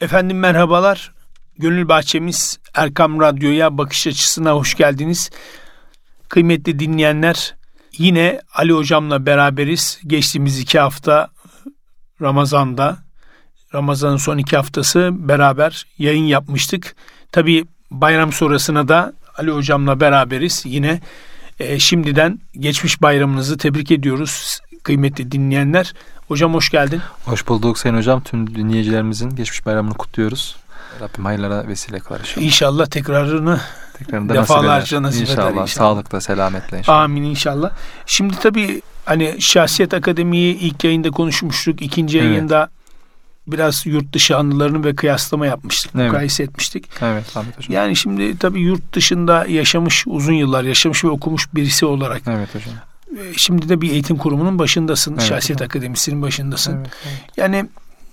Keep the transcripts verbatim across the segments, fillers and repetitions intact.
Efendim merhabalar. Gönül Bahçemiz Erkam Radyo'ya bakış açısına hoş geldiniz. Kıymetli dinleyenler, yine Ali Hocam'la beraberiz. Geçtiğimiz iki hafta Ramazan'da, Ramazan'ın son iki haftası beraber yayın yapmıştık. Tabii bayram sonrasına da Ali Hocam'la beraberiz. Yine e, şimdiden geçmiş bayramınızı tebrik ediyoruz kıymetli dinleyenler. Hocam hoş geldin. Hoş bulduk Sayın Hocam. Tüm dinleyicilerimizin geçmiş bayramını kutluyoruz. Rabbim hayırlara vesile kılar inşallah. İnşallah tekrarını Tekrarında defalarca nasip eder. İnşallah, inşallah. Sağlıkla, selametle inşallah. Amin inşallah. Şimdi tabii hani Şahsiyet Akademi'yi ilk yayında konuşmuştuk. İkinci Evet. yayında biraz yurt dışı anılarını ve kıyaslama yapmıştık. Evet. Mukayese etmiştik. Evet Ahmet Hocam. Yani şimdi tabii yurt dışında yaşamış, uzun yıllar yaşamış ve okumuş birisi olarak. Evet Hocam. Şimdi de bir eğitim kurumunun başındasın. Evet, Şahsiyet hocam. Akademisi'nin başındasın. Evet, evet. Yani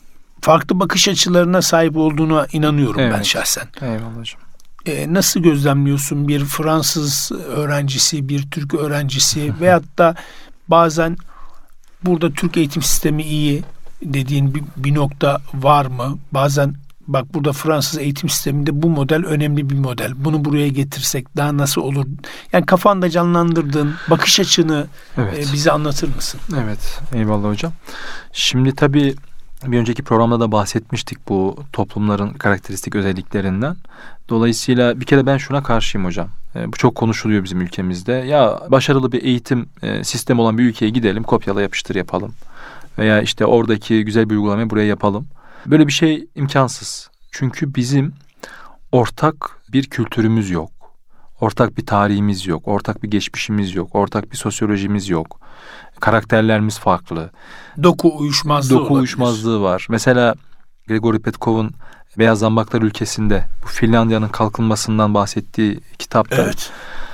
farklı bakış açılarına sahip olduğuna inanıyorum Evet. ben şahsen. Eyvallah hocam. Ee, nasıl gözlemliyorsun bir Fransız öğrencisi, bir Türk öğrencisi veyahut da bazen burada Türk eğitim sistemi iyi dediğin bir, bir nokta var mı? Bazen bak burada Fransız eğitim sisteminde bu model önemli bir model. Bunu buraya getirsek daha nasıl olur? Yani kafanda canlandırdığın bakış açını Evet. e, bize anlatır mısın? Evet. Eyvallah hocam. Şimdi tabii bir önceki programda da bahsetmiştik bu toplumların karakteristik özelliklerinden. Dolayısıyla bir kere ben şuna karşıyım hocam. E, bu çok konuşuluyor bizim ülkemizde. Ya başarılı bir eğitim e, sistemi olan bir ülkeye gidelim, kopyala yapıştır yapalım. Veya işte oradaki güzel bir uygulamayı buraya yapalım. Böyle bir şey imkansız. Çünkü bizim ortak bir kültürümüz yok. Ortak bir tarihimiz yok. Ortak bir geçmişimiz yok. Ortak bir sosyolojimiz yok. Karakterlerimiz farklı. Doku uyuşmazlığı Doku olabilir. uyuşmazlığı var. Mesela Gregory Petkov'un Beyaz Zambaklar Ülkesi'nde bu Finlandiya'nın kalkınmasından bahsettiği kitapta. Evet.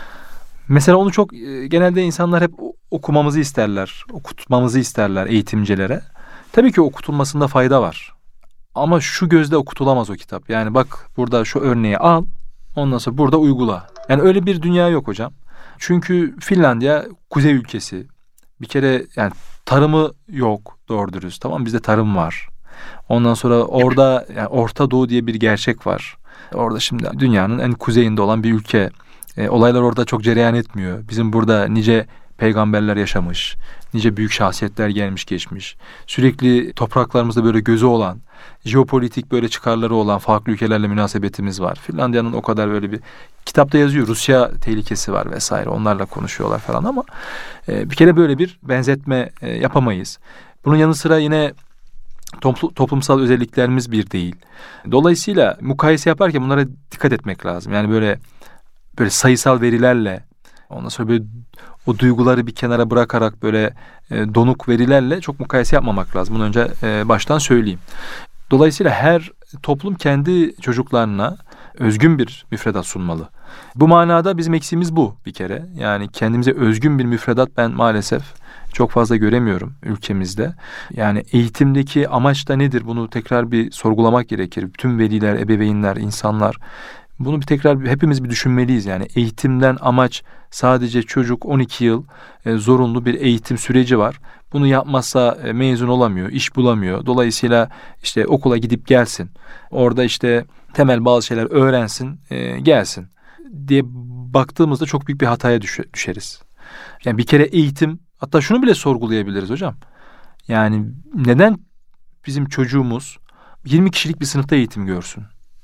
Mesela onu çok e, genelde insanlar hep okumamızı isterler. Okutmamızı isterler eğitimcilere. Tabii ki okutulmasında fayda var. Ama şu gözle okutulamaz o kitap. Yani bak burada şu örneği al, ondan sonra burada uygula. Yani öyle bir dünya yok hocam. Çünkü Finlandiya kuzey ülkesi. Bir kere yani tarımı yok doğru dürüst. Tamam, bizde tarım var. Ondan sonra orada yani Orta Doğu diye bir gerçek var. Orada şimdi dünyanın en kuzeyinde olan bir ülke. E, olaylar orada çok cereyan etmiyor. Bizim burada nice peygamberler yaşamış, nice büyük şahsiyetler gelmiş geçmiş. Sürekli topraklarımızda böyle gözü olan, jeopolitik böyle çıkarları olan farklı ülkelerle münasebetimiz var. Finlandiya'nın o kadar böyle bir kitapta yazıyor. Rusya tehlikesi var vesaire. Onlarla konuşuyorlar falan ama e, bir kere böyle bir benzetme e, yapamayız. Bunun yanı sıra yine toplu, toplumsal özelliklerimiz bir değil. Dolayısıyla mukayese yaparken bunlara dikkat etmek lazım. Yani böyle böyle sayısal verilerle, ondan sonra böyle o duyguları bir kenara bırakarak böyle e, donuk verilerle çok mukayese yapmamak lazım. Bunu önce e, baştan söyleyeyim. Dolayısıyla her toplum kendi çocuklarına özgün bir müfredat sunmalı. Bu manada bizim eksiğimiz bu bir kere. Yani kendimize özgün bir müfredat ben maalesef çok fazla göremiyorum ülkemizde. Yani eğitimdeki amaç da nedir? Bunu tekrar bir sorgulamak gerekir. Tüm veliler, ebeveynler, insanlar bunu bir tekrar hepimiz bir düşünmeliyiz. Yani eğitimden amaç sadece çocuk on iki yıl e, zorunlu bir eğitim süreci var. Bunu yapmazsa e, mezun olamıyor, iş bulamıyor. Dolayısıyla işte okula gidip gelsin. Orada işte temel bazı şeyler öğrensin, e, gelsin diye baktığımızda çok büyük bir hataya düşe, düşeriz. Yani bir kere eğitim, hatta şunu bile sorgulayabiliriz hocam. Yani neden bizim çocuğumuz yirmi kişilik bir sınıfta eğitim görsün?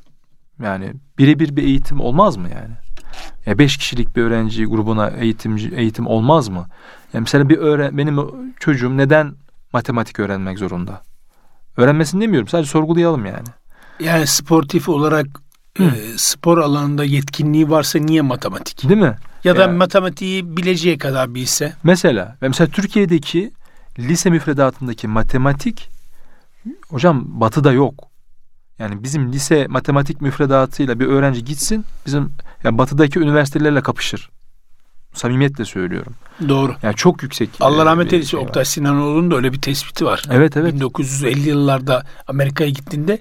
Yani birebir bir eğitim olmaz mı yani? Ya beş kişilik bir öğrenci grubuna eğitimci eğitim olmaz mı? Yani mesela bir öğren benim çocuğum neden matematik öğrenmek zorunda? Öğrenmesin demiyorum. Sadece sorgulayalım yani. Yani sportif olarak e, spor alanında yetkinliği varsa niye matematik? Değil mi? Ya da yani, matematiği bileceği kadar bilse. Mesela mesela Türkiye'deki lise müfredatındaki matematik hocam Batı'da yok. Yani bizim lise matematik müfredatıyla bir öğrenci gitsin, bizim yani Batı'daki üniversitelerle kapışır. Samimiyetle söylüyorum. Doğru. Yani çok yüksek. Allah rahmet eylesin. Şey Oktay Sinanoğlu'nun da öyle bir tespiti var. Evet evet. bin dokuz yüz elli yıllarda Amerika'ya gittiğinde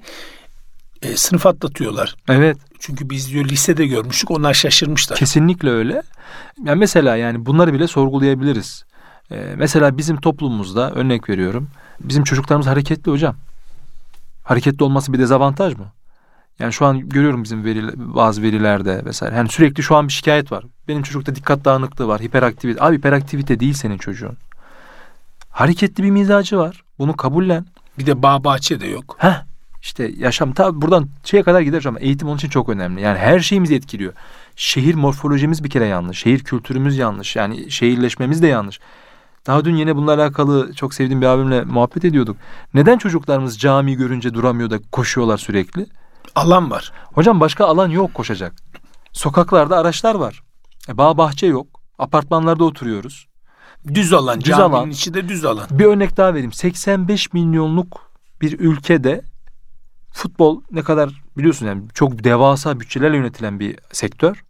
e, sınıf atlatıyorlar. Evet. Çünkü biz diyor lisede görmüştük. Onlar şaşırmışlar. Kesinlikle öyle. Yani mesela yani bunları bile sorgulayabiliriz. Ee, mesela bizim toplumumuzda örnek veriyorum. Bizim çocuklarımız hareketli hocam. Hareketli olması bir dezavantaj mı? Yani şu an görüyorum bizim veri, bazı verilerde vesaire. Yani sürekli şu an bir şikayet var. Benim çocukta dikkat dağınıklığı var, hiperaktivite. Abi hiperaktivite değil senin çocuğun. Hareketli bir mizacı var. Bunu kabullen. Bir de bağ bahçe de yok. Heh, işte yaşam tabi buradan şeye kadar gider ama eğitim onun için çok önemli. Yani her şeyimizi etkiliyor. Şehir morfolojimiz bir kere yanlış. Şehir kültürümüz yanlış. Yani şehirleşmemiz de yanlış. Daha dün yine bununla alakalı çok sevdiğim bir abimle muhabbet ediyorduk. Neden çocuklarımız camiyi görünce duramıyor da koşuyorlar sürekli? Alan var. Hocam başka alan yok koşacak. Sokaklarda araçlar var. E, bağ bahçe yok. Apartmanlarda oturuyoruz. Düz alan. Düz Caminin alan. içi de düz alan. Bir örnek daha vereyim. seksen beş milyonluk bir ülkede futbol ne kadar biliyorsun yani çok devasa bütçelerle yönetilen bir sektör.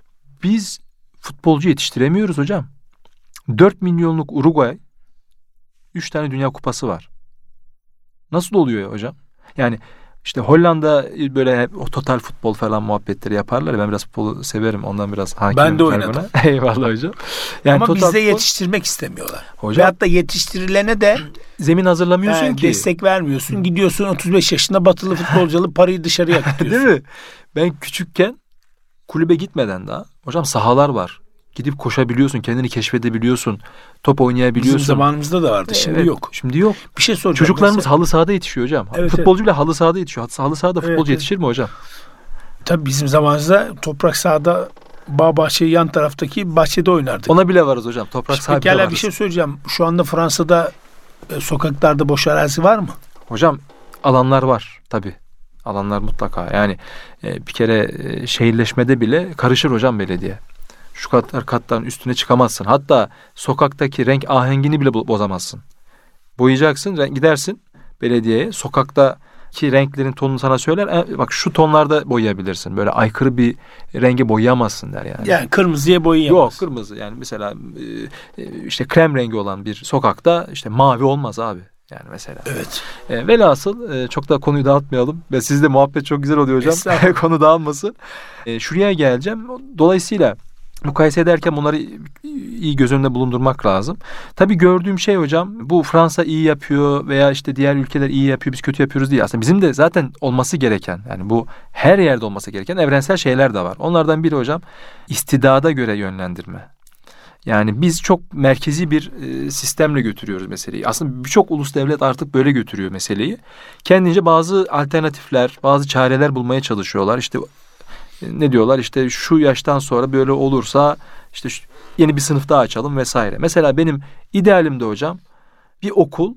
Biz futbolcu yetiştiremiyoruz hocam. dört milyonluk Uruguay üç tane Dünya Kupası var. Nasıl oluyor ya hocam? Yani işte Hollanda böyle o total futbol falan muhabbetleri yaparlar. Ben biraz futbolu severim. Ondan biraz hakimim. Ben de oynadım. Eyvallah hocam. Yani ama bizde futbol, yetiştirmek istemiyorlar. Hocam, veyahut da yetiştirilene de zemin hazırlamıyorsun he, ki. Destek vermiyorsun. Gidiyorsun otuz beş yaşında batılı futbolcu alıp parayı dışarıya akıtıyorsun. Değil mi? Ben küçükken kulübe gitmeden daha hocam sahalar var. Gidip koşabiliyorsun, kendini keşfedebiliyorsun, top oynayabiliyorsun. Bizim zamanımızda da vardı, şimdi evet, yok. Şimdi yok. Bir şey soracağım. Çocuklarımız mesela halı sahada yetişiyor hocam. Evet, Futbolcu bile halı sahada yetişiyor. Halı sahada futbolcu evet, yetişir mi hocam? Tabii bizim zamanımızda toprak sahada bağ bahçe yan taraftaki bahçede oynardık. Ona bile varız hocam. Toprak saha bile varız. Bir şey söyleyeceğim. Şu anda Fransa'da e, sokaklarda boş arazi var mı? Hocam alanlar var tabii. Alanlar mutlaka. Yani e, bir kere e, şehirleşmede bile karışır hocam belediye. Şu katlar katların üstüne çıkamazsın. Hatta sokaktaki renk ahengini bile bozamazsın. Boyayacaksın, gidersin belediyeye. Sokaktaki renklerin tonunu sana söyler. E, bak şu tonlarda boyayabilirsin. Böyle aykırı bir rengi boyayamazsın der yani. Yani kırmızıya boyayamaz. Yok, kırmızı. Yani mesela e, işte krem rengi olan bir sokakta işte mavi olmaz abi. Yani mesela. Evet. E, velhasıl e, çok da konuyu dağıtmayalım. Ve sizde muhabbet çok güzel oluyor hocam. Konu dağılmasın. E, şuraya geleceğim. Dolayısıyla mukayese ederken bunları iyi göz önünde bulundurmak lazım. Tabii gördüğüm şey hocam, bu Fransa iyi yapıyor veya işte diğer ülkeler iyi yapıyor, biz kötü yapıyoruz değil. Aslında bizim de zaten olması gereken, yani bu her yerde olması gereken evrensel şeyler de var. Onlardan biri hocam istidada göre yönlendirme. Yani biz çok merkezi bir e, sistemle götürüyoruz meseleyi. Aslında birçok ulus devlet artık böyle götürüyor meseleyi. Kendince bazı alternatifler, bazı çareler bulmaya çalışıyorlar. İşte ne diyorlar? İşte şu yaştan sonra böyle olursa işte şu, yeni bir sınıf daha açalım vesaire. Mesela benim idealimde hocam bir okul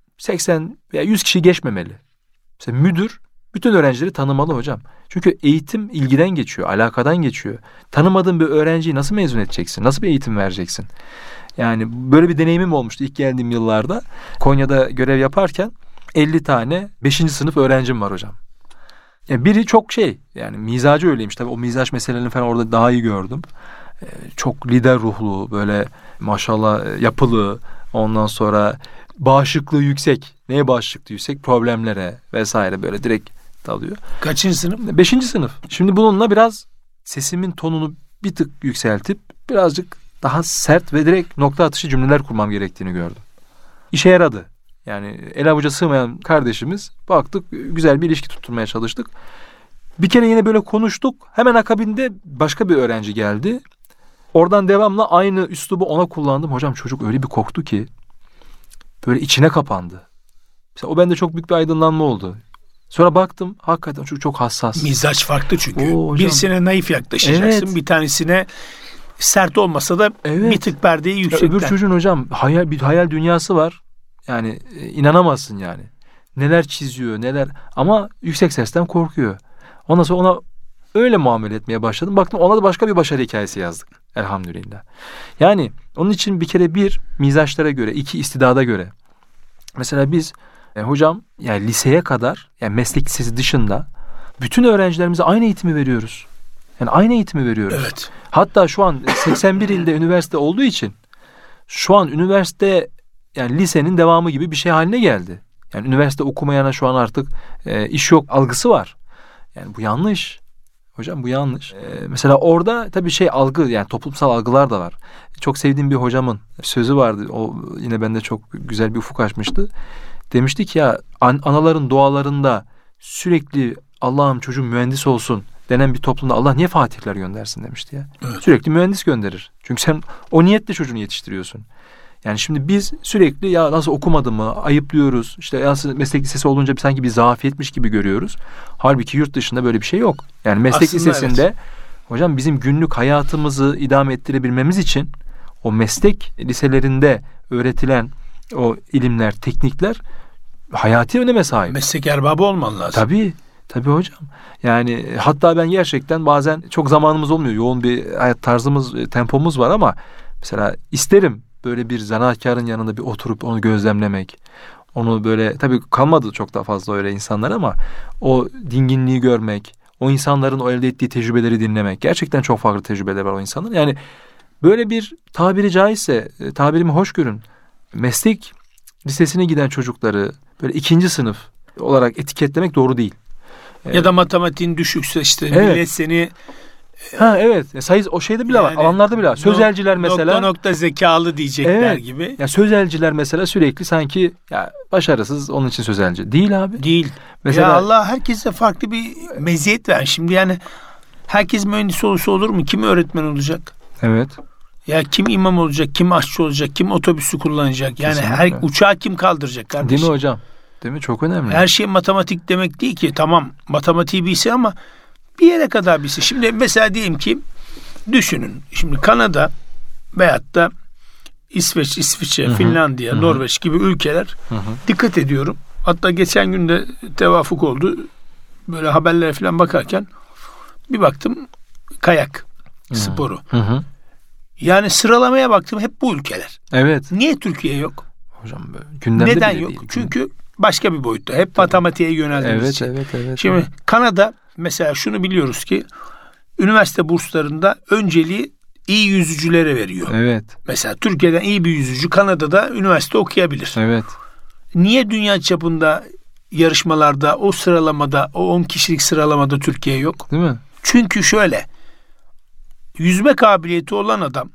seksen veya yüz kişi geçmemeli. Mesela müdür bütün öğrencileri tanımalı hocam. Çünkü eğitim ilgiden geçiyor, alakadan geçiyor. Tanımadığın bir öğrenciyi nasıl mezun edeceksin? Nasıl bir eğitim vereceksin? Yani böyle bir deneyimim olmuştu ilk geldiğim yıllarda. Konya'da görev yaparken elli tane beşinci sınıf öğrencim var hocam. Yani biri çok şey, yani mizacı öyleymiş. Tabii o mizaç meselelerini falan orada daha iyi gördüm. Ee, çok lider ruhlu, böyle maşallah yapılı, ondan sonra bağışıklığı yüksek. Neye bağışıklığı yüksek? Problemlere vesaire böyle direkt dalıyor. Kaçıncı sınıf? Beşinci sınıf. Şimdi bununla biraz sesimin tonunu bir tık yükseltip birazcık daha sert ve direkt nokta atışı cümleler kurmam gerektiğini gördüm. İşe yaradı. Yani el avuca sığmayan kardeşimiz, baktık güzel bir ilişki tutturmaya çalıştık. Bir kere yine böyle konuştuk. Hemen akabinde başka bir öğrenci geldi. Oradan devamlı aynı üslubu ona kullandım. Hocam çocuk öyle bir korktu ki böyle içine kapandı. Mesela o bende çok büyük bir aydınlanma oldu. Sonra baktım hakikaten çocuk çok hassas. Mizaç farklı çünkü. Oo, hocam. Birisine naif yaklaşacaksın. Evet. Bir tanesine sert olmasa da evet. bir tık perdeyi yüksekten. Öbür çocuğun hocam hayal, bir hayal dünyası var. Yani e, inanamazsın yani. Neler çiziyor, neler, ama yüksek sesten korkuyor. Ondan sonra ona öyle muamele etmeye başladım. Baktım ona da başka bir başarı hikayesi yazdık. Elhamdülillah. Yani onun için bir kere bir mizaçlara göre, iki istidada göre. Mesela biz e, hocam yani liseye kadar, yani meslek lisesi dışında bütün öğrencilerimize aynı eğitimi veriyoruz. Yani aynı eğitimi veriyoruz. Evet. Hatta şu an seksen bir ilde üniversite olduğu için şu an üniversite yani lisenin devamı gibi bir şey haline geldi. Yani üniversite okumayana şu an artık e, iş yok algısı var. Yani bu yanlış. Hocam bu yanlış. E, mesela orada tabii şey algı, yani toplumsal algılar da var. Çok sevdiğim bir hocamın sözü vardı. O yine bende çok güzel bir ufuk açmıştı. Demiştik ya, an, anaların dualarında sürekli Allah'ım çocuğum mühendis olsun denen bir toplumda Allah niye fatihler göndersin demişti ya. Evet. Sürekli mühendis gönderir. Çünkü sen o niyetle çocuğunu yetiştiriyorsun. Yani şimdi biz sürekli ya nasıl okumadı mı ayıplıyoruz. İşte nasıl meslek lisesi olunca sanki bir zafiyetmiş gibi görüyoruz. Halbuki yurt dışında böyle bir şey yok. Yani meslek Aslında lisesinde evet. hocam bizim günlük hayatımızı idame ettirebilmemiz için o meslek liselerinde öğretilen o ilimler, teknikler hayati öneme sahip. Meslek erbabı olman lazım. Tabii. Tabii hocam. Yani hatta ben gerçekten bazen çok zamanımız olmuyor. Yoğun bir hayat tarzımız, tempomuz var ama mesela isterim böyle bir zanaatkarın yanında bir oturup onu gözlemlemek. Onu böyle tabii kalmadı çok daha fazla öyle insanlar ama o dinginliği görmek, o insanların o elde ettiği tecrübeleri dinlemek. Gerçekten çok farklı tecrübeler var o insanların. Yani böyle bir tabiri caizse, tabirimi hoş görün. Meslek lisesine giden çocukları böyle ikinci sınıf olarak etiketlemek doğru değil. Ya da matematiğin düşükse işte evet. millet seni ha evet sayı o şeyde bile yani, var alanlarda bile var. Sözelciler mesela nokta nokta zekalı diyecekler evet, gibi. Ya sözelciler mesela sürekli sanki ya başarısız onun için sözelci. Değil abi. Değil. Mesela ya Allah herkese farklı bir meziyet ver. Şimdi yani herkes mühendis olursa olur mu? Kim öğretmen olacak? Evet. Ya kim imam olacak? Kim aşçı olacak? Kim otobüsü kullanacak? Yani Kesinlikle. her uçağı kim kaldıracak kardeşim? Değil mi hocam? Değil mi? Çok önemli. Her şey matematik demek değil ki. Tamam matematiği bilse ama bir yere kadar bilse. Şimdi mesela diyelim ki düşünün. Şimdi Kanada veyahut da İsveç, İsviçre, Hı-hı. Finlandiya, Hı-hı. Norveç gibi ülkeler Hı-hı. dikkat ediyorum. Hatta geçen gün de tevafuk oldu. Böyle haberlere falan bakarken bir baktım kayak Hı-hı. sporu. Hı-hı. Yani sıralamaya baktım hep bu ülkeler. Evet. Niye Türkiye yok? Hocam gündemde neden bile yok? Değil. Çünkü başka bir boyutta. Hep Tabii. matematiğe yöneldiğimiz evet, için. Evet, evet. Şimdi evet. Kanada mesela şunu biliyoruz ki üniversite burslarında önceliği iyi yüzücülere veriyor. Evet. Mesela Türkiye'den iyi bir yüzücü Kanada'da üniversite okuyabilir. Evet. Niye dünya çapında yarışmalarda o sıralamada o on kişilik sıralamada Türkiye yok? Değil mi? Çünkü şöyle yüzme kabiliyeti olan adam,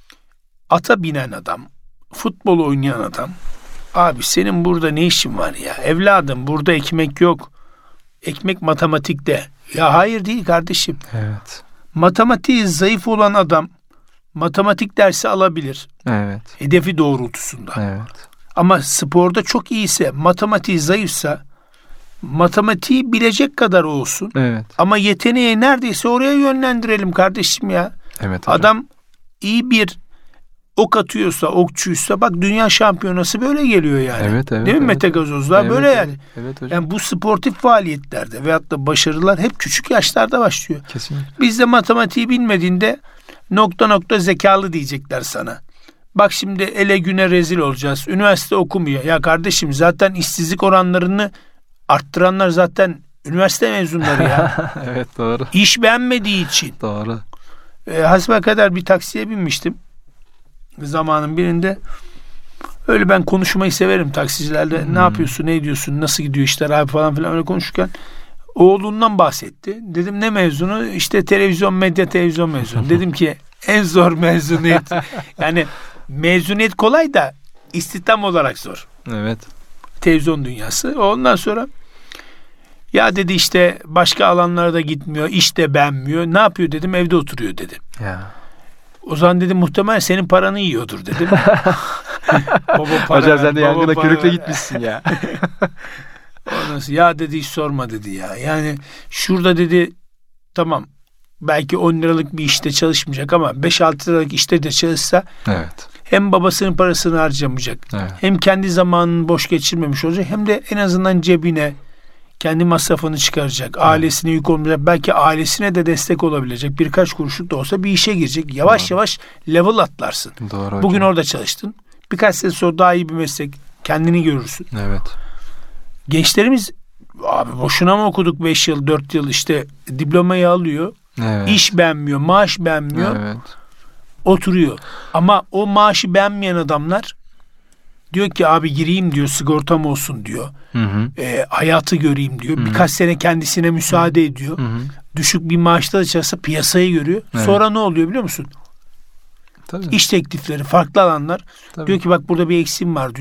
ata binen adam, futbol oynayan adam, abi senin burada ne işin var ya? Evladım burada ekmek yok. Ekmek matematikte. Ya hayır değil kardeşim. Evet. Matematiği zayıf olan adam matematik dersi alabilir. Evet. Hedefi doğrultusunda. Evet. Ama sporda çok iyiyse, matematiği zayıfsa matematiği bilecek kadar olsun. Evet. Ama yeteneği neredeyse oraya yönlendirelim kardeşim ya. Evet hocam. Adam iyi bir ok atıyorsa, okçuysa bak dünya şampiyonası böyle geliyor yani. Evet, evet, Değil mi evet, Mete Gazozlar? Evet, böyle evet, yani. Evet hocam. Yani bu sportif faaliyetlerde veyahut da başarılar hep küçük yaşlarda başlıyor. Kesinlikle. Bizde matematiği bilmediğinde nokta nokta zekalı diyecekler sana. Bak şimdi ele güne rezil olacağız. Üniversite okumuyor. Ya kardeşim zaten işsizlik oranlarını arttıranlar zaten üniversite mezunları ya. Evet doğru. İş beğenmediği için. Doğru. E, hasbelkader bir taksiye binmiştim. Zamanın birinde. Öyle ben konuşmayı severim taksicilerle. Hmm. Ne yapıyorsun, ne ediyorsun, nasıl gidiyor işler abi falan filan öyle konuşurken oğlundan bahsetti. Dedim ne mezunu? İşte televizyon, medya televizyon mezunu. Dedim ki en zor mezuniyet. Yani mezuniyet kolay da istihdam olarak zor. Evet. Televizyon dünyası. Ondan sonra ya dedi işte başka alanlara da gitmiyor, iş de beğenmiyor. Ne yapıyor dedim, evde oturuyor dedi. Ya. O zaman dedim muhtemelen senin paranı yiyordur dedim. Baba para Hocam sen de yangına körükle gitmişsin ya. Ondan ya dedi hiç sorma dedi ya. Yani şurada dedi tamam belki on liralık bir işte çalışmayacak ama beş altı liralık işte de çalışsa evet. hem babasının parasını harcamayacak. Evet. Hem kendi zamanını boş geçirmemiş olacak. Hem de en azından cebine kendi masrafını çıkaracak. Evet. Ailesine yük olmayacak. Belki ailesine de destek olabilecek. Birkaç kuruşluk da olsa bir işe girecek. Yavaş Doğru. yavaş level atlarsın. Doğru Bugün hocam. orada çalıştın. Birkaç sene sonra daha iyi bir meslek. Kendini görürsün. Evet. Gençlerimiz abi boşuna mı okuduk beş yıl dört yıl işte diplomayı alıyor. Evet. İş beğenmiyor. Maaş beğenmiyor. Evet. Oturuyor. Ama o maaşı beğenmeyen adamlar diyor ki abi gireyim diyor sigortam olsun diyor. Hı hı. E, hayatı göreyim diyor. Hı hı. Birkaç sene kendisine müsaade hı hı. ediyor. Hı hı. Düşük bir maaşta da çalışsa piyasayı görüyor. Evet. Sonra ne oluyor biliyor musun? Tabii. İş teklifleri farklı alanlar. Tabii. Diyor ki bak burada bir eksiğim var diyor.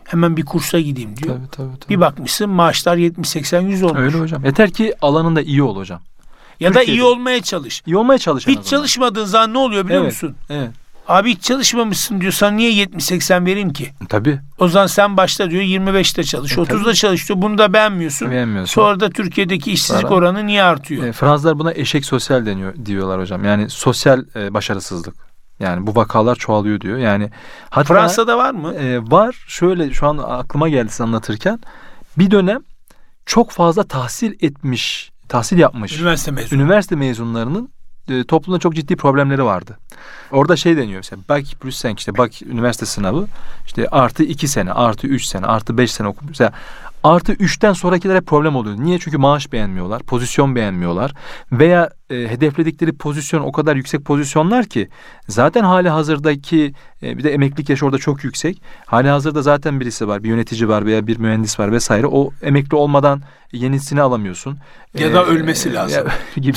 Hemen bir kursa gideyim diyor. Tabii, tabii, tabii. Bir bakmışsın maaşlar yetmiş seksen yüz olmuş. Öyle hocam. Yeter ki alanında iyi ol hocam. Ya Türkiye'de da iyi olmaya çalış. İyi olmaya çalış. Hiç çalışmadığın zaman ne oluyor biliyor evet, musun? Evet. Abi hiç çalışmamışsın diyor. Sana niye yetmiş seksen vereyim ki? Tabii. O zaman sen başla diyor yirmi beşte çalış. E, otuzda çalış diyor. Bunu da beğenmiyorsun. Beğenmiyorsun. Sonra da Türkiye'deki işsizlik Sonra, oranı niye artıyor? E, Fransızlar buna eşek sosyal deniyor diyorlar hocam. Yani sosyal e, başarısızlık. Yani bu vakalar çoğalıyor diyor. Yani hatta, Fransa'da var mı? E, var. Şöyle şu an aklıma geldi size anlatırken. Bir dönem çok fazla tahsil etmiş, tahsil yapmış. Üniversite mezunu. Üniversite mezunlarının e, toplumda çok ciddi problemleri vardı. Orada şey deniyor mesela Bac plus cinq işte Bac üniversite sınavı işte artı iki sene, artı üç sene, artı beş sene okumuş. Mesela artı üçten sonrakilere problem oluyor. Niye? Çünkü maaş beğenmiyorlar, pozisyon beğenmiyorlar veya e, hedefledikleri pozisyon o kadar yüksek pozisyonlar ki zaten hali hazırdaki e, bir de emeklilik yaşı orada çok yüksek. Hali hazırda zaten birisi var, bir yönetici var veya bir mühendis var vesaire. O emekli olmadan yenisini alamıyorsun. Ya da ölmesi lazım. gibi.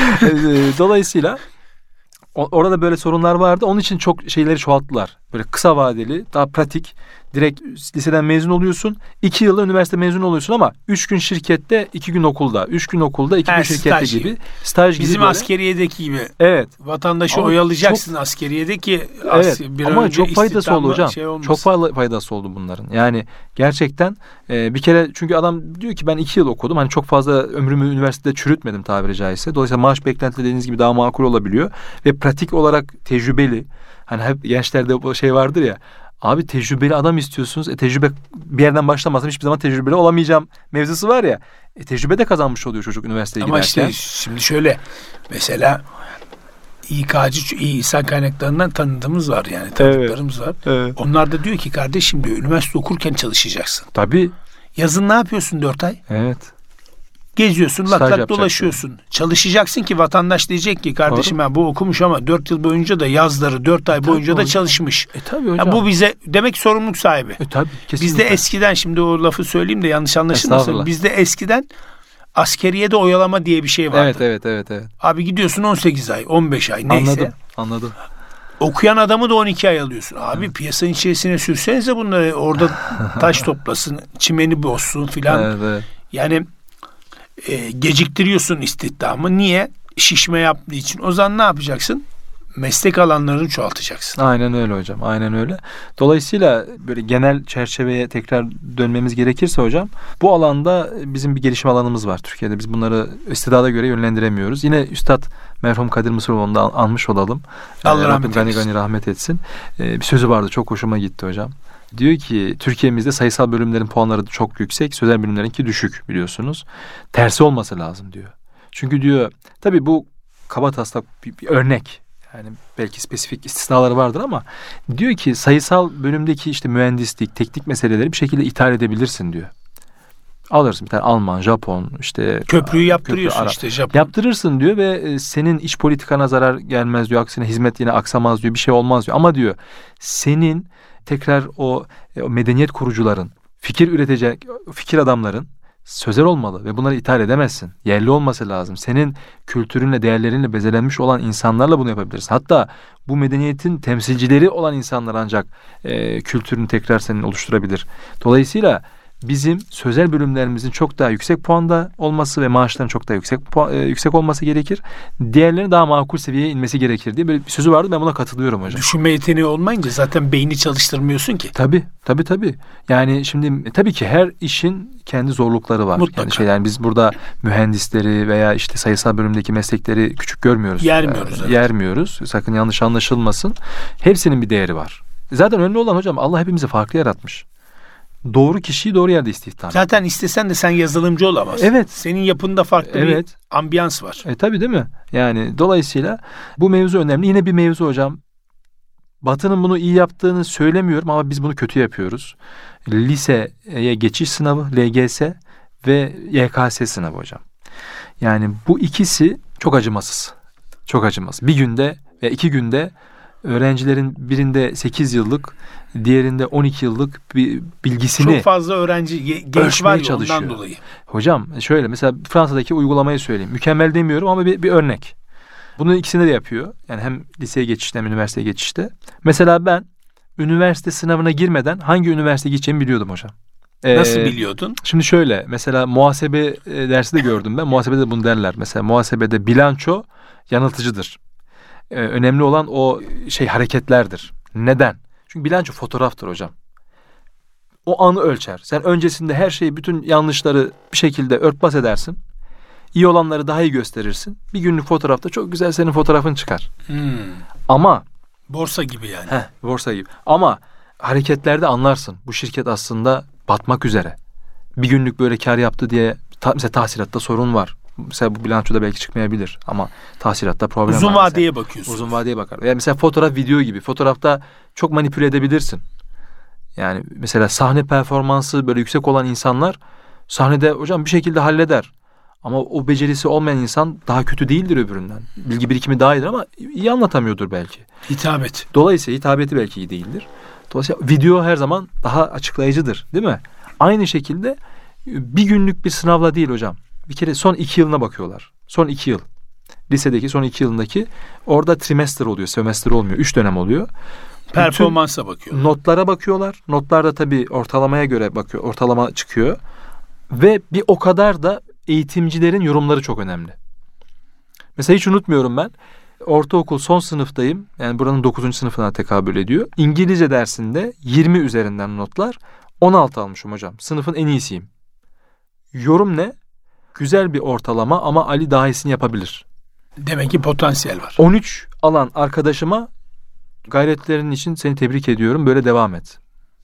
Dolayısıyla orada böyle sorunlar vardı. Onun için çok şeyleri çoğalttılar. Böyle kısa vadeli, daha pratik. Direkt liseden mezun oluyorsun. iki yılda üniversite mezunu oluyorsun ama üç gün şirkette, iki gün okulda. Üç gün okulda, iki He, gün şirkette staj gibi. gibi. Staj gibi. Bizim böyle. askeriyedeki gibi. Evet. Vatandaşı Ama oyalayacaksın çok, askeriyede ki evet. bir Ama çok faydası oldu hocam. Şey çok faydası oldu bunların. Yani gerçekten e, bir kere çünkü adam diyor ki ben iki yıl okudum. Hani çok fazla ömrümü üniversitede çürütmedim tabiri caizse. Dolayısıyla maaş beklentileri dediğiniz gibi daha makul olabiliyor. Ve pratik olarak tecrübeli. Hani hep gençlerde o şey vardır ya. Abi tecrübeli adam istiyorsunuz. E, tecrübe bir yerden başlamazsam hiçbir zaman tecrübeli olamayacağım mevzusu var ya. E, tecrübe de kazanmış oluyor çocuk üniversiteye Ama giderken. Ama işte şimdi şöyle mesela İK'cı, iyi insan kaynaklarından tanıdığımız var yani tanıdıklarımız evet. var. Evet. Onlar da diyor ki kardeşim diyor üniversite okurken çalışacaksın. Tabii. Yazın ne yapıyorsun dört ay? Evet. Geziyorsun, Staj lak lak yapacaksın. Çalışıyorsun. Çalışacaksın ki vatandaş diyecek ki kardeşim ya bu okumuş ama dört yıl boyunca da yazları dört ay e, boyunca da hocam. çalışmış. E tabii hocam. Ya bu bize demek ki sorumluluk sahibi. E tabii kesinlikle. Bizde eskiden şimdi o lafı söyleyeyim de yanlış anlaşılmasın. Bizde eskiden askeriyede oyalama diye bir şey vardı. Evet evet evet evet. Abi gidiyorsun on sekiz ay, on beş ay neyse. Anladım. Anladım. Okuyan adamı da on iki ay alıyorsun. Abi evet. Piyasanın içerisine sürsenize bunları orada taş toplasın, çimeni bozsun filan. Evet, evet. Yani e, geciktiriyorsun istihdamı. Niye? Şişme yaptığı için. O zaman ne yapacaksın? Meslek alanlarını çoğaltacaksın. Aynen öyle hocam. Aynen öyle. Dolayısıyla böyle genel çerçeveye tekrar dönmemiz gerekirse hocam bu alanda bizim bir gelişim alanımız var Türkiye'de. Biz bunları istidada göre yönlendiremiyoruz. Yine Üstad merhum Kadir Mısıroğlu'nu da almış olalım. Allah ee, rahmet gani etsin. gani rahmet etsin. Ee, bir sözü vardı çok hoşuma gitti hocam. Diyor ki Türkiye'mizde sayısal bölümlerin puanları çok yüksek, sözel bölümlerinki düşük biliyorsunuz. Tersi olması lazım diyor. Çünkü diyor tabii bu kabataslak bir, bir örnek. Yani belki spesifik istisnaları vardır ama diyor ki sayısal bölümdeki işte mühendislik, teknik meseleleri bir şekilde ithal edebilirsin diyor. Alırsın bir tane Alman, Japon işte köprüyü yaptırıyorsun köprü, işte Japon. Yaptırırsın diyor ve senin iç politikana zarar gelmez diyor. Aksine hizmet yine aksamaz diyor. Bir şey olmaz diyor. Ama diyor senin tekrar o, o medeniyet kurucuların, fikir üretecek fikir adamların sözel olmalı ve bunları ithal edemezsin. Yerli olması lazım. Senin kültürünle, değerlerinle bezelenmiş olan insanlarla bunu yapabilirsin. Hatta bu medeniyetin temsilcileri olan insanlar ancak e, kültürünü tekrar senin oluşturabilir. Dolayısıyla bizim sözel bölümlerimizin çok daha yüksek puanda olması ve maaşların çok daha yüksek puan, e, yüksek olması gerekir. Diğerlerinin daha makul seviyeye inmesi gerekir diye böyle bir sözü vardı. Ben buna katılıyorum hocam. Düşünme yeteneği olmayınca zaten beyni çalıştırmıyorsun ki. Tabii, tabii tabii. Yani şimdi tabii ki her işin kendi zorlukları var. Mutlaka. Yani şey, yani biz burada mühendisleri veya işte sayısal bölümdeki meslekleri küçük görmüyoruz. Yermiyoruz. Yani, evet. Yermiyoruz. Sakın yanlış anlaşılmasın. Hepsinin bir değeri var. Zaten önemli olan hocam Allah hepimizi farklı yaratmış. Doğru kişiyi doğru yerde istihdam. Zaten istesen de sen yazılımcı olamazsın. Evet. Senin yapında farklı evet. bir ambiyans var. E tabii değil mi? Yani dolayısıyla bu mevzu önemli. Yine bir mevzu hocam. Batı'nın bunu iyi yaptığını söylemiyorum ama biz bunu kötü yapıyoruz. Liseye geçiş sınavı, L G S ve Y K S sınavı hocam. Yani bu ikisi çok acımasız. Çok acımasız. Bir günde ve iki günde öğrencilerin birinde sekiz yıllık, diğerinde on iki yıllık bir bilgisini çok fazla öğrenci genç var ya ondan dolayı. Hocam şöyle mesela Fransa'daki uygulamayı söyleyeyim. Mükemmel demiyorum ama bir, bir örnek. Bunun ikisini de yapıyor. Yani hem liseye geçişte hem üniversiteye geçişte. Mesela ben üniversite sınavına girmeden hangi üniversiteye gideceğimi biliyordum hocam. Nasıl Ee, biliyordun? Şimdi şöyle, mesela muhasebe e, dersi de gördüm ben. Muhasebede bunu derler. Mesela muhasebede bilanço yanıltıcıdır. Ee, önemli olan o şey hareketlerdir. Neden? Çünkü bilanço fotoğraftır hocam. O anı ölçer. Sen öncesinde her şeyi, bütün yanlışları bir şekilde örtbas edersin. İyi olanları daha iyi gösterirsin. Bir günlük fotoğrafta çok güzel senin fotoğrafın çıkar. Hmm. Ama Borsa gibi yani. heh, borsa gibi. Ama hareketlerde anlarsın. Bu şirket aslında batmak üzere. Bir günlük böyle kar yaptı diye ta, mesela tahsilatta sorun var. Mesela bu bilançoda belki çıkmayabilir ama tahsilatta problem Uzun var. Uzun vadeye mesela. bakıyorsun. Uzun vadeye bakar. Yani mesela fotoğraf video gibi. Fotoğrafta çok manipüle edebilirsin. Yani mesela sahne performansı böyle yüksek olan insanlar sahnede hocam bir şekilde halleder. Ama o becerisi olmayan insan daha kötü değildir öbüründen. Bilgi birikimi daha iyidir ama iyi anlatamıyordur belki. Hitabet. Dolayısıyla hitabeti belki iyi değildir. Dolayısıyla video her zaman daha açıklayıcıdır, değil mi? Aynı şekilde bir günlük bir sınavla değil hocam. Bir kere son iki yılına bakıyorlar. Son iki yıl. Lisedeki son iki yılındaki orada trimester oluyor, semester olmuyor. Üç dönem oluyor. Performansa bakıyorlar. Notlara bakıyorlar. Notlarda tabii ortalamaya göre bakıyor. Ortalama çıkıyor. Ve bir o kadar da eğitimcilerin yorumları çok önemli. Mesela hiç unutmuyorum ben. Ortaokul son sınıftayım. Yani buranın dokuzuncu sınıfına tekabül ediyor. İngilizce dersinde yirmi üzerinden notlar. on altı almışım hocam. Sınıfın en iyisiyim. Yorum ne? Güzel bir ortalama ama Ali daha iyisini yapabilir. Demek ki potansiyel var. on üç alan arkadaşıma gayretlerin için seni tebrik ediyorum. Böyle devam et.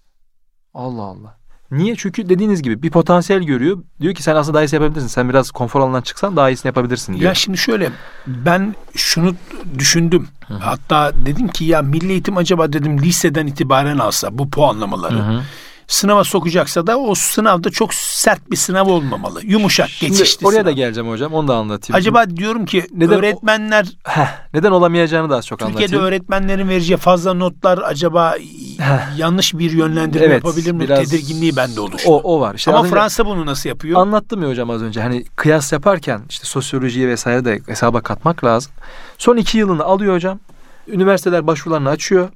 Allah Allah. Niye? Çünkü dediğiniz gibi bir potansiyel görüyor. Diyor ki sen aslında daha iyisini yapabilirsin. Sen biraz konfor alanından çıksan daha iyisini yapabilirsin diyor. Ya şimdi şöyle, ben şunu düşündüm. Hı-hı. Hatta dedim ki ya Milli Eğitim acaba dedim liseden itibaren alsa bu puanlamaları. Hı-hı. Sınava sokacaksa da o sınavda çok sert bir sınav olmamalı. Yumuşak, Şimdi geçişli oraya sınav. da geleceğim hocam. Onu da anlatayım. Acaba diyorum ki neden öğretmenler... O, heh, neden olamayacağını da az çok Türkiye'de anlatayım. öğretmenlerin vereceği fazla notlar acaba yanlış bir yönlendirme evet, yapabilir mi? Tedirginliği bende oluştu. O, o var. İşte ama Fransa bunu nasıl yapıyor? Anlattım ya hocam az önce. Hani kıyas yaparken işte sosyolojiye vesaire de hesaba katmak lazım. Son iki yılını alıyor hocam. Üniversiteler başvurularını açıyor.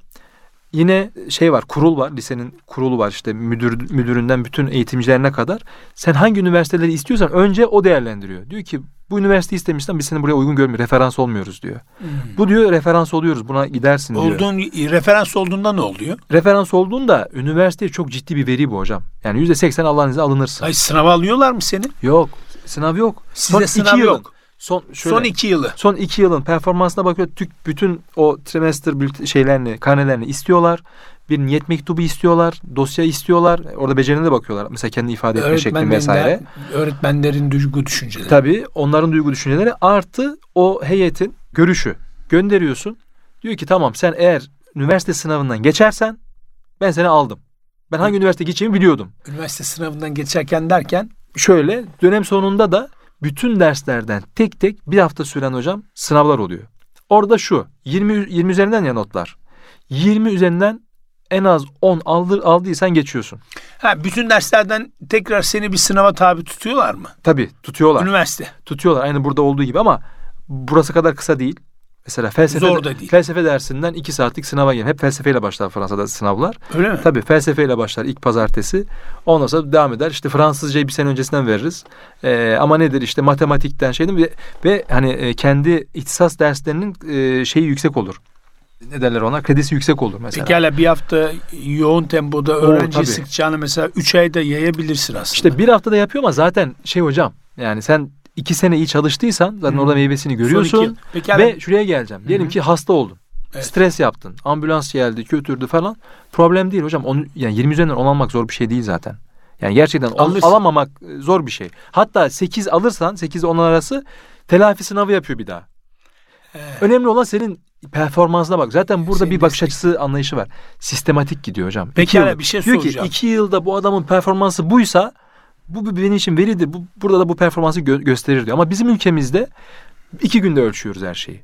Yine şey var, kurul var, lisenin kurulu var işte müdür müdüründen bütün eğitimcilerine kadar. Sen hangi üniversiteleri istiyorsan önce o değerlendiriyor. Diyor ki bu üniversiteyi istemişsen biz seni buraya uygun görmüyoruz, referans olmuyoruz diyor. Hmm. Bu diyor referans oluyoruz, buna gidersin diyor. Olduğun, referans olduğunda ne oluyor? Referans olduğunda üniversiteye çok ciddi bir veri bu hocam. Yani yüzde seksen Allah'ın izniyle alınırsın. Ay, sınava alıyorlar mı seni? Yok, sınav yok. Size son sınav yok. Yılın, son, şöyle, son iki yılı. Son iki yılın performansına bakıyor. Tük, bütün o trimester şeylerini, karnelerini istiyorlar. Bir niyet mektubu istiyorlar. Dosya istiyorlar. Orada becerilerine de bakıyorlar. Mesela kendi ifade etme şekli vesaire. Öğretmenlerin duygu düşünceleri. Tabii onların duygu düşünceleri artı o heyetin görüşü. Gönderiyorsun. Diyor ki tamam sen eğer üniversite sınavından geçersen ben seni aldım. Ben hangi üniversiteye gideceğimi biliyordum. Üniversite sınavından geçerken derken? Şöyle, dönem sonunda da bütün derslerden tek tek bir hafta süren hocam sınavlar oluyor. Orada şu yirmi, yirmi üzerinden ya notlar. yirmi üzerinden en az on aldı, aldıysan geçiyorsun. Ha, bütün derslerden tekrar seni bir sınava tabi tutuyorlar mı? Tabii tutuyorlar. Üniversite. Tutuyorlar aynı burada olduğu gibi ama burası kadar kısa değil. Mesela felsefe, zor da değil. Felsefe dersinden iki saatlik sınava gelin. Hep felsefeyle başlar Fransa'da sınavlar. Öyle mi? Tabii felsefeyle başlar ilk pazartesi. Ondan sonra devam eder. İşte Fransızcayı bir sene öncesinden veririz. Ee, ama nedir işte matematikten şeyden ve, ve hani e, kendi ihtisas derslerinin e, şeyi yüksek olur. Ne derler ona? Kredisi yüksek olur mesela. Pekala bir hafta yoğun tempoda öğrenciyi sıkacağını mesela üç ayda yayabilirsin aslında. İşte bir haftada yapıyor ama zaten şey hocam yani sen iki sene iyi çalıştıysan zaten hmm. orada meyvesini görüyorsun. Ve şuraya geleceğim. Diyelim hmm. ki hasta oldun. Evet. Stres yaptın. Ambulans geldi, götürdü falan. Problem değil hocam. Onu, yani yirmi üzerinden on almak zor bir şey değil zaten. Yani gerçekten on alamamak zor bir şey. Hatta sekiz alırsan sekiz on arası telafi sınavı yapıyor bir daha. Evet. Önemli olan senin performansına bak. Zaten burada senin bir bakış destek. açısı anlayışı var. Sistematik gidiyor hocam. Pekala bir şey diyor soracağım. Diyor ki iki yılda bu adamın performansı buysa bu benim için veridir. Bu, burada da bu performansı gö- gösterir diyor. Ama bizim ülkemizde iki günde ölçüyoruz her şeyi.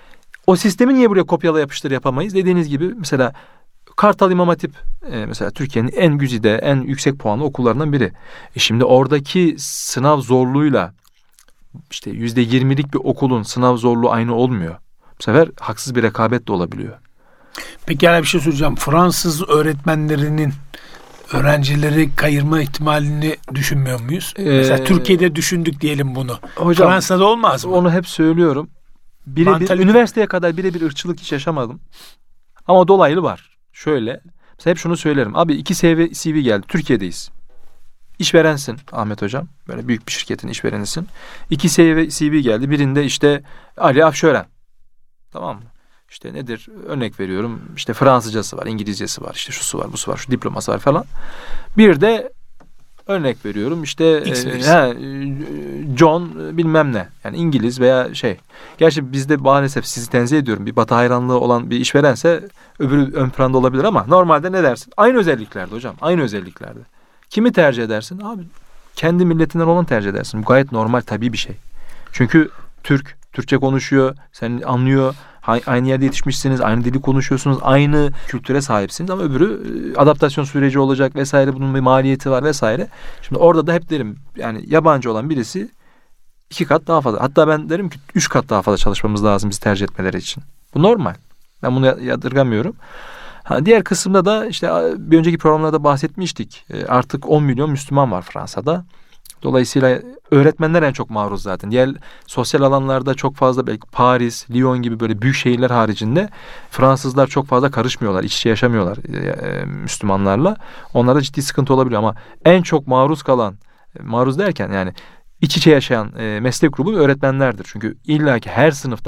O sistemi niye buraya kopyala yapıştır yapamayız? Dediğiniz gibi mesela Kartal İmam Hatip e, mesela Türkiye'nin en güzide, en yüksek puanlı okullarından biri. E şimdi oradaki sınav zorluğuyla işte yüzde yirmilik bir okulun sınav zorluğu aynı olmuyor. Bu sefer haksız bir rekabet de olabiliyor. Peki yani bir şey söyleyeceğim. Fransız öğretmenlerinin öğrencileri kayırma ihtimalini düşünmüyor muyuz? Ee, Mesela Türkiye'de düşündük diyelim bunu. Hocam, Fransa'da olmaz mı? Onu hep söylüyorum. Birebir, üniversiteye kadar birebir ırkçılık hiç yaşamadım. Ama dolaylı var. Şöyle. Mesela hep şunu söylerim. Abi iki C V geldi. Türkiye'deyiz. İşverensin Ahmet Hocam. Böyle büyük bir şirketin işverenisin. İki C V geldi. Birinde işte Ali Afşören. Tamam mı? İşte nedir? Örnek veriyorum. İşte Fransızcası var, İngilizcesi var, işte şusu var, busu var, şu diploması var falan. Bir de örnek veriyorum işte e, he, John bilmem ne. Yani İngiliz veya şey. Gerçi bizde maalesef sizi tenzih ediyorum. Bir Batı hayranlığı olan bir işverense öbürü ön planda olabilir ama normalde ne dersin? Aynı özelliklerde hocam. Aynı özelliklerde. Kimi tercih edersin? Abi kendi milletinden olan tercih edersin. Bu gayet normal, tabii bir şey. Çünkü Türk, Türkçe konuşuyor, seni anlıyor. Aynı yerde yetişmişsiniz, aynı dili konuşuyorsunuz, aynı kültüre sahipsiniz ama öbürü adaptasyon süreci olacak vesaire, bunun bir maliyeti var vesaire. Şimdi orada da hep derim yani yabancı olan birisi iki kat daha fazla. Hatta ben derim ki üç kat daha fazla çalışmamız lazım bizi tercih etmeleri için. Bu normal. Ben bunu yadırgamıyorum. Ha, diğer kısımda da işte bir önceki programlarda bahsetmiştik. Artık on milyon Müslüman var Fransa'da. Dolayısıyla öğretmenler en çok maruz zaten. Diğer sosyal alanlarda çok fazla, belki Paris, Lyon gibi böyle büyük şehirler haricinde Fransızlar çok fazla karışmıyorlar, iç içe yaşamıyorlar e, Müslümanlarla. Onlarda ciddi sıkıntı olabiliyor ama en çok maruz kalan, maruz derken yani iç içe yaşayan e, meslek grubu öğretmenlerdir. Çünkü illaki her sınıfta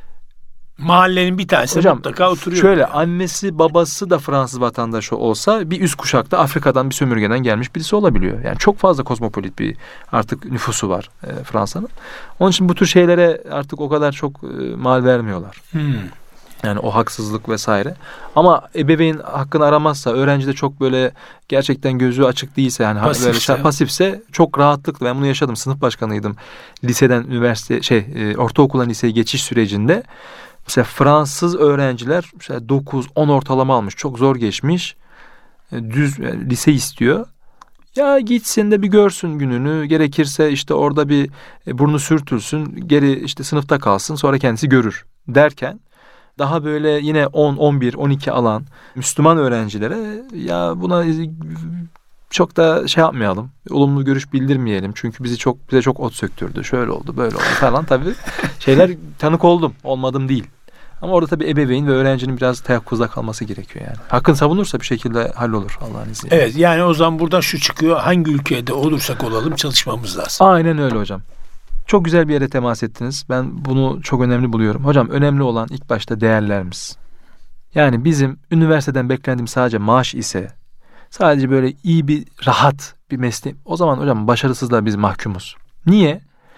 mahallenin bir tanesi hocam, mutlaka oturuyor. Şöyle yani. Annesi babası da Fransız vatandaşı olsa bir üst kuşakta Afrika'dan bir sömürgeden gelmiş birisi olabiliyor. Yani çok fazla kozmopolit bir artık nüfusu var e, Fransa'nın. Onun için bu tür şeylere artık o kadar çok e, mal vermiyorlar. Hmm. Yani o haksızlık vesaire. Ama ebeveyn hakkını aramazsa, öğrenci de çok böyle gerçekten gözü açık değilse, yani pasifse, böyle pasifse çok rahatlıkla, ben bunu yaşadım. Sınıf başkanıydım. Liseden üniversite şey e, ortaokuldan liseye geçiş sürecinde. Mesela Fransız öğrenciler mesela dokuz on ortalama almış. Çok zor geçmiş. Düz yani lise istiyor. Ya gitsin de bir görsün gününü. Gerekirse işte orada bir burnu sürtülsün. Geri işte sınıfta kalsın. Sonra kendisi görür derken daha böyle yine on on bir on iki alan Müslüman öğrencilere ya buna çok da şey yapmayalım. Olumlu görüş bildirmeyelim. Çünkü bizi çok bize çok ot söktürdü. Şöyle oldu, böyle oldu falan tabii. Şeyler tanık oldum. Olmadım değil. Ama orada tabii ebeveyn ve öğrencinin biraz teyakkuzda kalması gerekiyor yani. Hakkını savunursa bir şekilde hallolur Allah'ın izniyle. Evet, yani o zaman buradan şu çıkıyor. Hangi ülkede olursak olalım çalışmamız lazım. Aynen öyle hocam. Çok güzel bir yere temas ettiniz. Ben bunu çok önemli buluyorum. Hocam önemli olan ilk başta değerlerimiz. Yani bizim üniversiteden beklediğimiz sadece maaş ise, sadece böyle iyi bir rahat bir meslek, o zaman hocam başarısızlığa biz mahkumuz. Niye?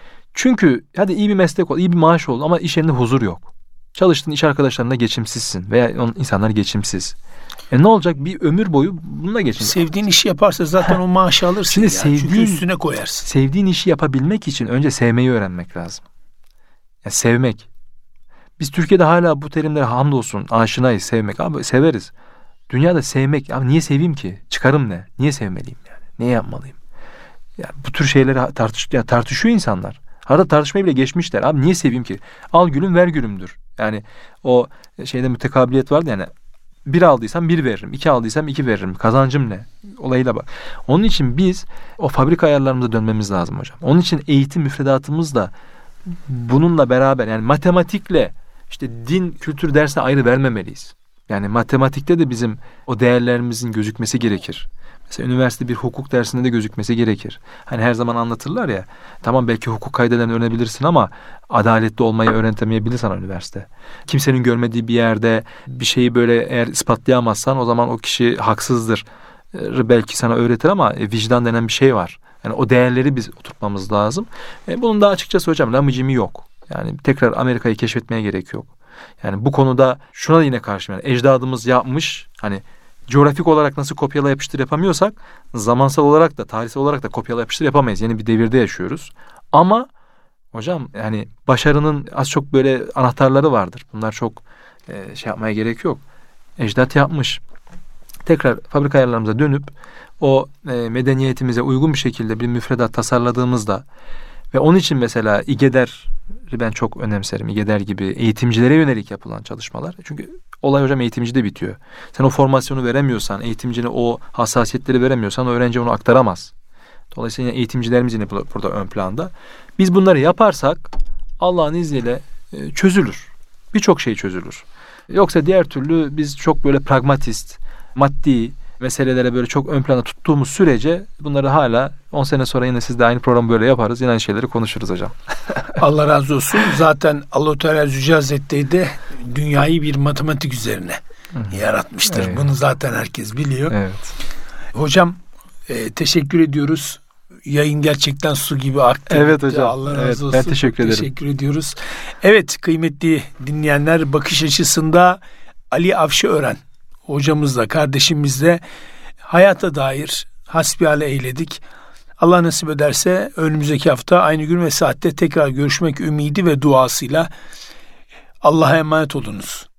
Çünkü hadi iyi bir meslek ol, iyi bir maaş ol ama iş yerinde huzur yok. Çalıştığın iş arkadaşlarına geçimsizsin veya insanlar geçimsiz. E ne olacak? Bir ömür boyu bununla geçin. Sevdiğin işi yaparsa zaten o maaşı alırsın. Şimdi yani. Sevdiğin, çünkü üstüne koyarsın. Sevdiğin işi yapabilmek için önce sevmeyi öğrenmek lazım. Yani sevmek. Biz Türkiye'de hala bu terimlere hamdolsun aşinayız, sevmek. Abi severiz. Dünyada sevmek. Abi niye seveyim ki? Çıkarım ne? Niye sevmeliyim yani? Niye yapmalıyım? Yani bu tür şeyleri tartış, yani tartışıyor insanlar. Arada tartışmayı bile geçmişler. Abi niye seveyim ki? Al gülüm ver gülümdür. Yani o şeyde mütekabiliyet vardı yani. Bir aldıysam bir veririm. iki aldıysam iki veririm. Kazancım ne? Olayıyla bak. Onun için biz o fabrika ayarlarımıza dönmemiz lazım hocam. Onun için eğitim müfredatımız da bununla beraber, yani matematikle işte din, kültür dersine ayrı vermemeliyiz. Yani matematikte de bizim o değerlerimizin gözükmesi gerekir. Mesela üniversite bir hukuk dersinde de gözükmesi gerekir. Hani her zaman anlatırlar ya, tamam belki hukuk kaydeden öğrenebilirsin ama adaletli olmayı öğretemeyebilir sana üniversite. Kimsenin görmediği bir yerde bir şeyi böyle eğer ispatlayamazsan o zaman o kişi haksızdır. Belki sana öğretir ama vicdan denen bir şey var. Yani o değerleri biz oturtmamız lazım. E bunun da açıkçası hocam lamıcımı yok. Yani tekrar Amerika'yı keşfetmeye gerek yok. Yani bu konuda şuna da yine karşıyım. Yani ecdadımız yapmış, hani coğrafik olarak nasıl kopyala yapıştır yapamıyorsak zamansal olarak da tarihsel olarak da kopyala yapıştır yapamayız. Yeni bir devirde yaşıyoruz. Ama hocam yani başarının az çok böyle anahtarları vardır. Bunlar çok e, şey yapmaya gerek yok. Ecdat yapmış. Tekrar fabrika ayarlarımıza dönüp o e, medeniyetimize uygun bir şekilde bir müfredat tasarladığımızda ve onun için mesela İGEDER'i ben çok önemserim. İGEDER gibi eğitimcilere yönelik yapılan çalışmalar. Çünkü olay hocam eğitimcide bitiyor. Sen o formasyonu veremiyorsan, eğitimcine o hassasiyetleri veremiyorsan o öğrenci onu aktaramaz. Dolayısıyla eğitimcilerimiz yine burada ön planda. Biz bunları yaparsak Allah'ın izniyle çözülür. Birçok şey çözülür. Yoksa diğer türlü biz çok böyle pragmatist, maddi meselelere böyle çok ön plana tuttuğumuz sürece bunları hala on sene sonra yine siz de aynı programı böyle yaparız. Yine aynı şeyleri konuşuruz hocam. Allah razı olsun. Zaten Allah-u Teala Zülcelal Hazretleri de dünyayı bir matematik üzerine Hı-hı. yaratmıştır. Evet. Bunu zaten herkes biliyor. Evet. Hocam e, teşekkür ediyoruz. Yayın gerçekten su gibi aktı. Evet hocam. Allah razı evet, olsun. Ben teşekkür ederim. Teşekkür ediyoruz. Evet kıymetli dinleyenler, bakış açısında Ali Avşaören hocamızla, kardeşimizle hayata dair hasbihal eyledik. Allah nasip ederse önümüzdeki hafta aynı gün ve saatte tekrar görüşmek ümidi ve duasıyla Allah'a emanet olunuz.